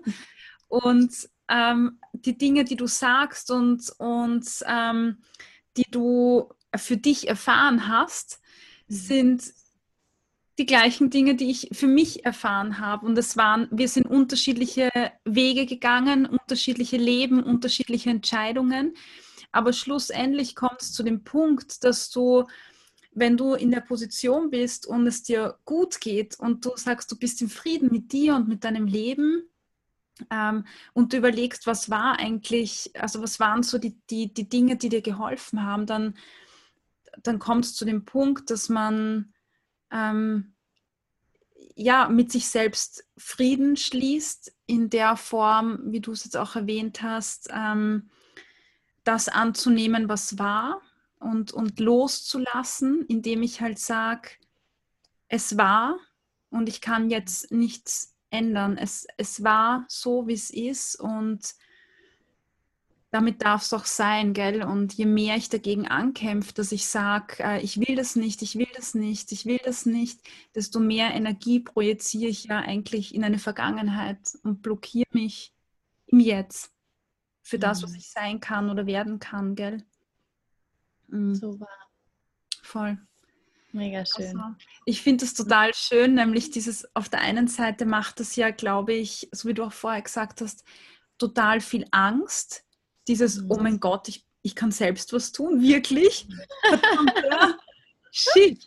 Und ähm, die Dinge, die du sagst und, und ähm, die du für dich erfahren hast, sind die gleichen Dinge, die ich für mich erfahren habe. Und es waren, wir sind unterschiedliche Wege gegangen, unterschiedliche Leben, unterschiedliche Entscheidungen. Aber schlussendlich kommt es zu dem Punkt, dass du, wenn du in der Position bist und es dir gut geht und du sagst, du bist im Frieden mit dir und mit deinem Leben, ähm, und du überlegst, was war eigentlich, also was waren so die, die, die Dinge, die dir geholfen haben, dann, dann kommt es zu dem Punkt, dass man ähm, ja, mit sich selbst Frieden schließt, in der Form, wie du es jetzt auch erwähnt hast, ähm, das anzunehmen, was war, und, und loszulassen, indem ich halt sage, es war und ich kann jetzt nichts ändern. Es, es war so, wie es ist, und damit darf es auch sein, gell? Und je mehr ich dagegen ankämpfe, dass ich sage, äh, ich will das nicht, ich will das nicht, ich will das nicht, desto mehr Energie projiziere ich ja eigentlich in eine Vergangenheit und blockiere mich im Jetzt für das, was Mhm. ich sein kann oder werden kann, gell? Mhm. So war. Voll. Mega Also, schön. ich finde das total schön, nämlich dieses, auf der einen Seite macht das ja, glaube ich, so wie du auch vorher gesagt hast, total viel Angst. Dieses, oh Mhm. mein Gott, ich, ich kann selbst was tun, wirklich? Verdammt, ja. Shit.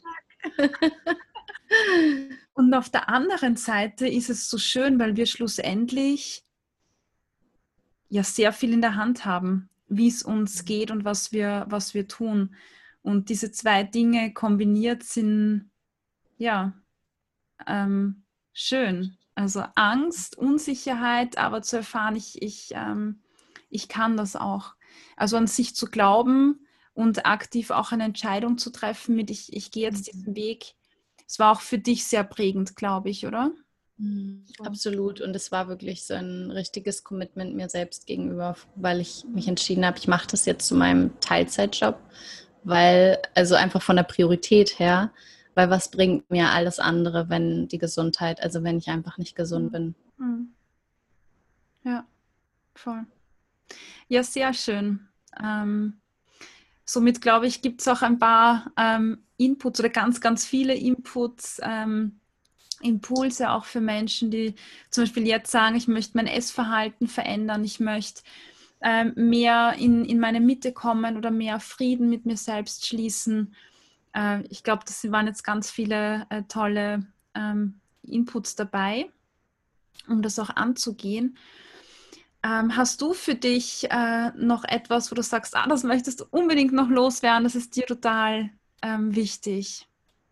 Und auf der anderen Seite ist es so schön, weil wir schlussendlich ja sehr viel in der Hand haben, wie es uns geht und was wir, was wir tun. Und diese zwei Dinge kombiniert sind, ja, ähm, schön. Also Angst, Unsicherheit, aber zu erfahren, ich, ich, ähm, ich kann das auch. Also an sich zu glauben und aktiv auch eine Entscheidung zu treffen mit, ich, ich gehe jetzt diesen Weg. Es war auch für dich sehr prägend, glaube ich, oder? Mhm, So. absolut. Und es war wirklich so ein richtiges Commitment mir selbst gegenüber, weil ich mich entschieden habe, ich mache das jetzt zu meinem Teilzeitjob, weil, also einfach von der Priorität her, weil was bringt mir alles andere, wenn die Gesundheit, also wenn ich einfach nicht gesund bin. Mhm. Ja, voll. Ja, sehr schön. Ähm, somit glaube ich, gibt es auch ein paar ähm, Inputs oder ganz, ganz viele Inputs, ähm, Impulse auch für Menschen, die zum Beispiel jetzt sagen, ich möchte mein Essverhalten verändern, ich möchte ähm, mehr in, in meine Mitte kommen oder mehr Frieden mit mir selbst schließen. Äh, ich glaube, das waren jetzt ganz viele äh, tolle ähm, Inputs dabei, um das auch anzugehen. Ähm, hast du für dich äh, noch etwas, wo du sagst, ah, das möchtest du unbedingt noch loswerden, das ist dir total ähm, wichtig?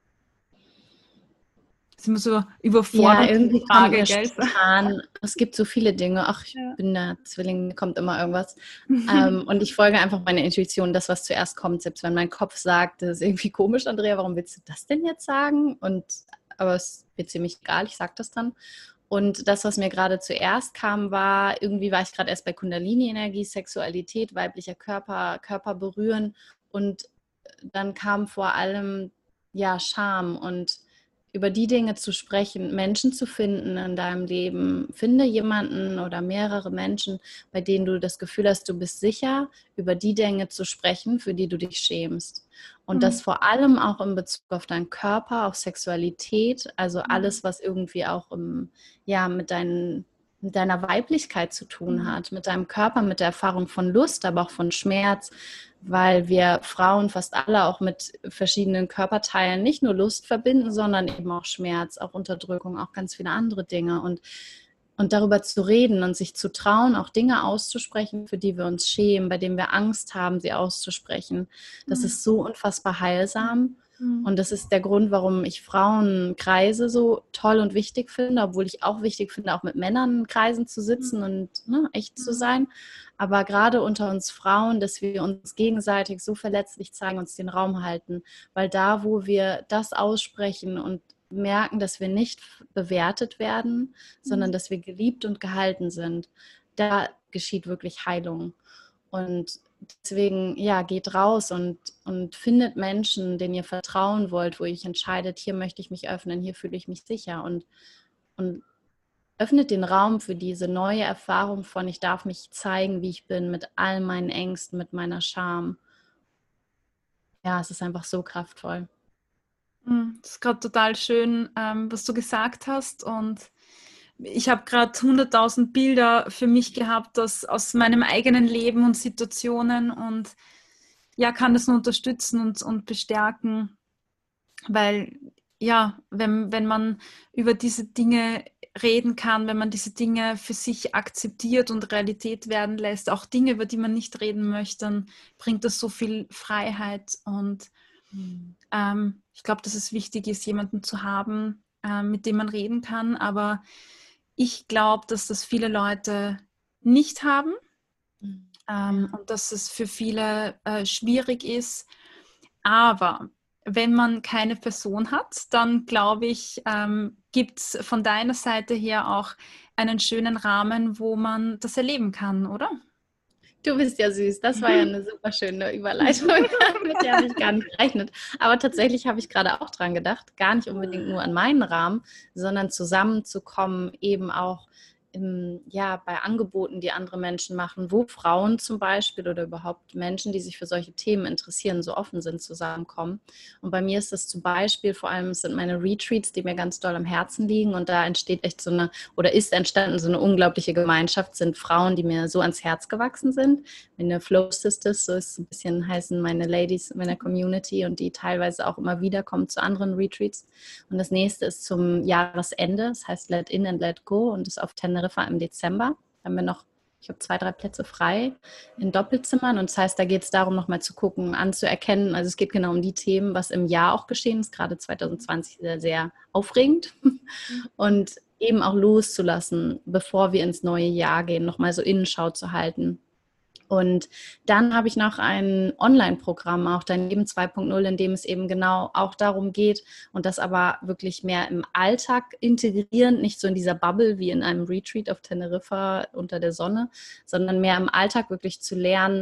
Das ist immer so Ja, überfordernd, die irgendwie kommt Frage, mir gell? spontan, es gibt so viele Dinge. Ach, ich Ja. bin der Zwilling, mir kommt immer irgendwas. Ähm, und ich folge einfach meiner Intuition, das, was zuerst kommt, selbst wenn mein Kopf sagt, das ist irgendwie komisch, Andrea, warum willst du das denn jetzt sagen? Und aber es wird ziemlich egal, ich sage das dann. Und das, was mir gerade zuerst kam, war, irgendwie war ich gerade erst bei Kundalini-Energie, Sexualität, weiblicher Körper, Körper berühren. Und dann kam vor allem, ja, Scham und über die Dinge zu sprechen, Menschen zu finden in deinem Leben. Finde jemanden oder mehrere Menschen, bei denen du das Gefühl hast, du bist sicher, über die Dinge zu sprechen, für die du dich schämst. Und das Mhm. vor allem auch in Bezug auf deinen Körper, auf Sexualität, also Mhm. alles, was irgendwie auch im, ja, mit deinen mit deiner Weiblichkeit zu tun Mhm. hat, mit deinem Körper, mit der Erfahrung von Lust, aber auch von Schmerz, weil wir Frauen fast alle auch mit verschiedenen Körperteilen nicht nur Lust verbinden, sondern eben auch Schmerz, auch Unterdrückung, auch ganz viele andere Dinge. Und, und darüber zu reden und sich zu trauen, auch Dinge auszusprechen, für die wir uns schämen, bei denen wir Angst haben, sie auszusprechen, das Mhm. ist so unfassbar heilsam. Mhm. Und das ist der Grund, warum ich Frauenkreise so toll und wichtig finde, obwohl ich auch wichtig finde, auch mit Männern in Kreisen zu sitzen und ne, echt zu Mhm. sein. Aber gerade unter uns Frauen, dass wir uns gegenseitig so verletzlich zeigen, uns den Raum halten. Weil da, wo wir das aussprechen und merken, dass wir nicht bewertet werden, sondern Mhm. dass wir geliebt und gehalten sind, da geschieht wirklich Heilung. Und deswegen, ja, geht raus und, und findet Menschen, denen ihr vertrauen wollt, wo ihr euch entscheidet, hier möchte ich mich öffnen, hier fühle ich mich sicher und, und öffnet den Raum für diese neue Erfahrung von, ich darf mich zeigen, wie ich bin, mit all meinen Ängsten, mit meiner Scham. Ja, es ist einfach so kraftvoll. Mhm. Das ist gerade total schön, ähm, was du gesagt hast. Und ich habe gerade hunderttausend Bilder für mich gehabt aus, aus meinem eigenen Leben und Situationen und ja, kann das nur unterstützen und, und bestärken, weil ja, wenn, wenn man über diese Dinge reden kann, wenn man diese Dinge für sich akzeptiert und Realität werden lässt, auch Dinge, über die man nicht reden möchte, dann bringt das so viel Freiheit und Mhm. ähm, ich glaube, dass es wichtig ist, jemanden zu haben, ähm, mit dem man reden kann, aber ich glaube, dass das viele Leute nicht haben ähm, Ja. und dass es für viele äh, schwierig ist. Aber wenn man keine Person hat, dann glaube ich, ähm, gibt es von deiner Seite her auch einen schönen Rahmen, wo man das erleben kann, oder? Du bist ja süß. Das war ja eine super schöne Überleitung, mit der habe ich gar nicht gerechnet. Aber tatsächlich habe ich gerade auch dran gedacht, gar nicht unbedingt nur an meinen Rahmen, sondern zusammenzukommen, eben auch im, ja, bei Angeboten, die andere Menschen machen, wo Frauen zum Beispiel oder überhaupt Menschen, die sich für solche Themen interessieren, so offen sind, zusammenkommen. Und bei mir ist das zum Beispiel, vor allem es sind meine Retreats, die mir ganz doll am Herzen liegen und da entsteht echt so eine, oder ist entstanden so eine unglaubliche Gemeinschaft, sind Frauen, die mir so ans Herz gewachsen sind. Meine Flow Sisters, so ist so ein bisschen heißen meine Ladies in meiner Community und die teilweise auch immer wieder kommen zu anderen Retreats. Und das nächste ist zum Jahresende, das heißt Let In and Let Go und ist auf Teneriffa im Dezember. Da haben wir noch, ich habe zwei, drei Plätze frei in Doppelzimmern und das heißt, da geht es darum, nochmal zu gucken, anzuerkennen, also es geht genau um die Themen, was im Jahr auch geschehen ist, gerade zwanzig zwanzig sehr, sehr aufregend und eben auch loszulassen, bevor wir ins neue Jahr gehen, nochmal so Innenschau zu halten. Und dann habe ich noch ein Online-Programm, auch Dein Leben zwei Punkt null, in dem es eben genau auch darum geht und das aber wirklich mehr im Alltag integrieren, nicht so in dieser Bubble wie in einem Retreat auf Teneriffa unter der Sonne, sondern mehr im Alltag wirklich zu lernen,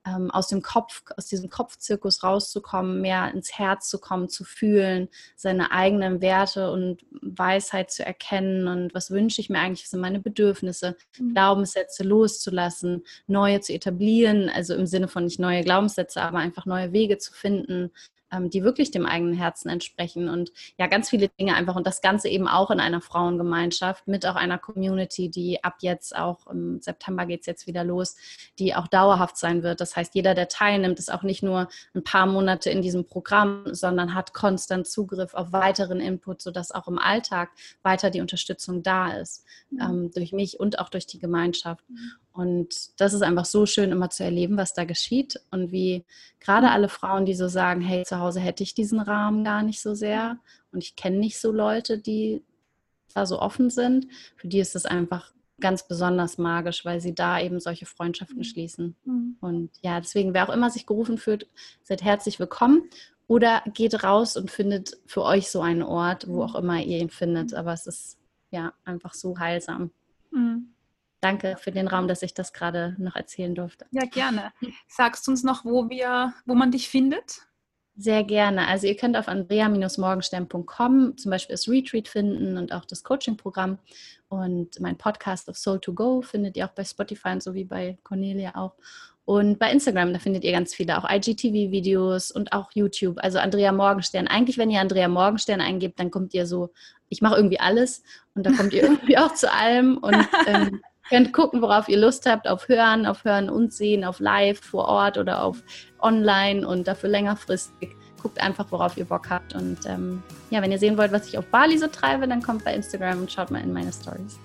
ähm, aus dem Kopf, aus diesem Kopfzirkus rauszukommen, mehr ins Herz zu kommen, zu fühlen, seine eigenen Werte und Weisheit zu erkennen und was wünsche ich mir eigentlich, was sind meine Bedürfnisse, mhm. Glaubenssätze loszulassen, neue zu etablieren, also im Sinne von nicht neue Glaubenssätze, aber einfach neue Wege zu finden, die wirklich dem eigenen Herzen entsprechen und ja, ganz viele Dinge einfach und das Ganze eben auch in einer Frauengemeinschaft mit auch einer Community, die ab jetzt auch im September geht es jetzt wieder los, die auch dauerhaft sein wird. Das heißt, jeder, der teilnimmt, ist auch nicht nur ein paar Monate in diesem Programm, sondern hat konstant Zugriff auf weiteren Input, sodass auch im Alltag weiter die Unterstützung da ist, mhm. ähm, durch mich und auch durch die Gemeinschaft. Mhm. Und das ist einfach so schön, immer zu erleben, was da geschieht und wie gerade alle Frauen, die so sagen, hey, zu Hause hätte ich diesen Rahmen gar nicht so sehr und ich kenne nicht so Leute, die da so offen sind, für die ist das einfach ganz besonders magisch, weil sie da eben solche Freundschaften schließen. Mhm. Und ja, deswegen, wer auch immer sich gerufen fühlt, seid herzlich willkommen oder geht raus und findet für euch so einen Ort, wo auch immer ihr ihn findet, aber es ist ja einfach so heilsam. Mhm. Danke für den Raum, dass ich das gerade noch erzählen durfte. Ja, gerne. Sagst du uns noch, wo wir, wo man dich findet? Sehr gerne. Also ihr könnt auf andrea Bindestrich morgenstern Punkt com zum Beispiel das Retreat finden und auch das Coaching-Programm. Und mein Podcast of Soul to Go findet ihr auch bei Spotify und so wie bei Cornelia auch. Und bei Instagram, da findet ihr ganz viele, auch I G T V-Videos und auch YouTube. Also Andrea Morgenstern. Eigentlich, wenn ihr Andrea Morgenstern eingebt, dann kommt ihr so, ich mache irgendwie alles und da kommt ihr irgendwie auch zu allem und ähm, könnt gucken, worauf ihr Lust habt, auf Hören, auf Hören und Sehen, auf Live vor Ort oder auf Online und dafür längerfristig. Guckt einfach, worauf ihr Bock habt. Und ähm, ja, wenn ihr sehen wollt, was ich auf Bali so treibe, dann kommt bei Instagram und schaut mal in meine Stories.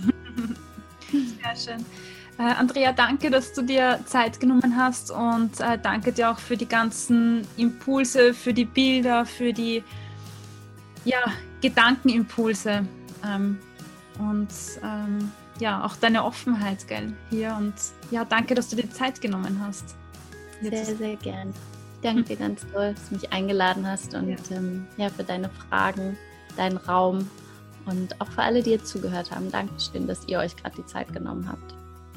Sehr schön. Äh, Andrea, danke, dass du dir Zeit genommen hast und äh, danke dir auch für die ganzen Impulse, für die Bilder, für die ja, Gedankenimpulse ähm, und ähm, ja, auch deine Offenheit, gell, hier und ja, danke, dass du dir Zeit genommen hast. Jetzt sehr, sehr gern. Ich danke dir ganz toll, dass du mich eingeladen hast und ja. Ähm, ja, für deine Fragen, deinen Raum und auch für alle, die jetzt zugehört haben. Dankeschön, dass ihr euch gerade die Zeit genommen habt.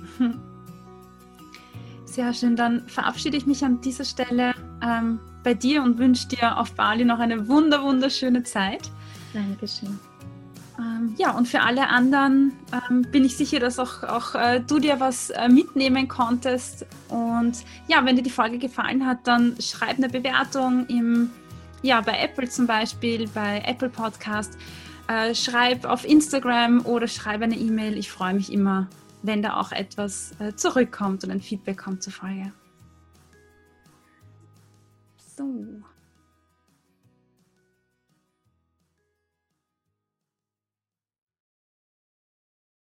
Sehr schön, dann verabschiede ich mich an dieser Stelle ähm, bei dir und wünsche dir auf Bali noch eine wunder, wunderschöne Zeit. Dankeschön. Ähm, ja, und für alle anderen ähm, bin ich sicher, dass auch, auch äh, du dir was äh, mitnehmen konntest. Und ja, wenn dir die Folge gefallen hat, dann schreib eine Bewertung im, ja, bei Apple zum Beispiel, bei Apple Podcast. Äh, schreib auf Instagram oder schreib eine E-Mail. Ich freue mich immer, wenn da auch etwas äh, zurückkommt und ein Feedback kommt zur Folge. So.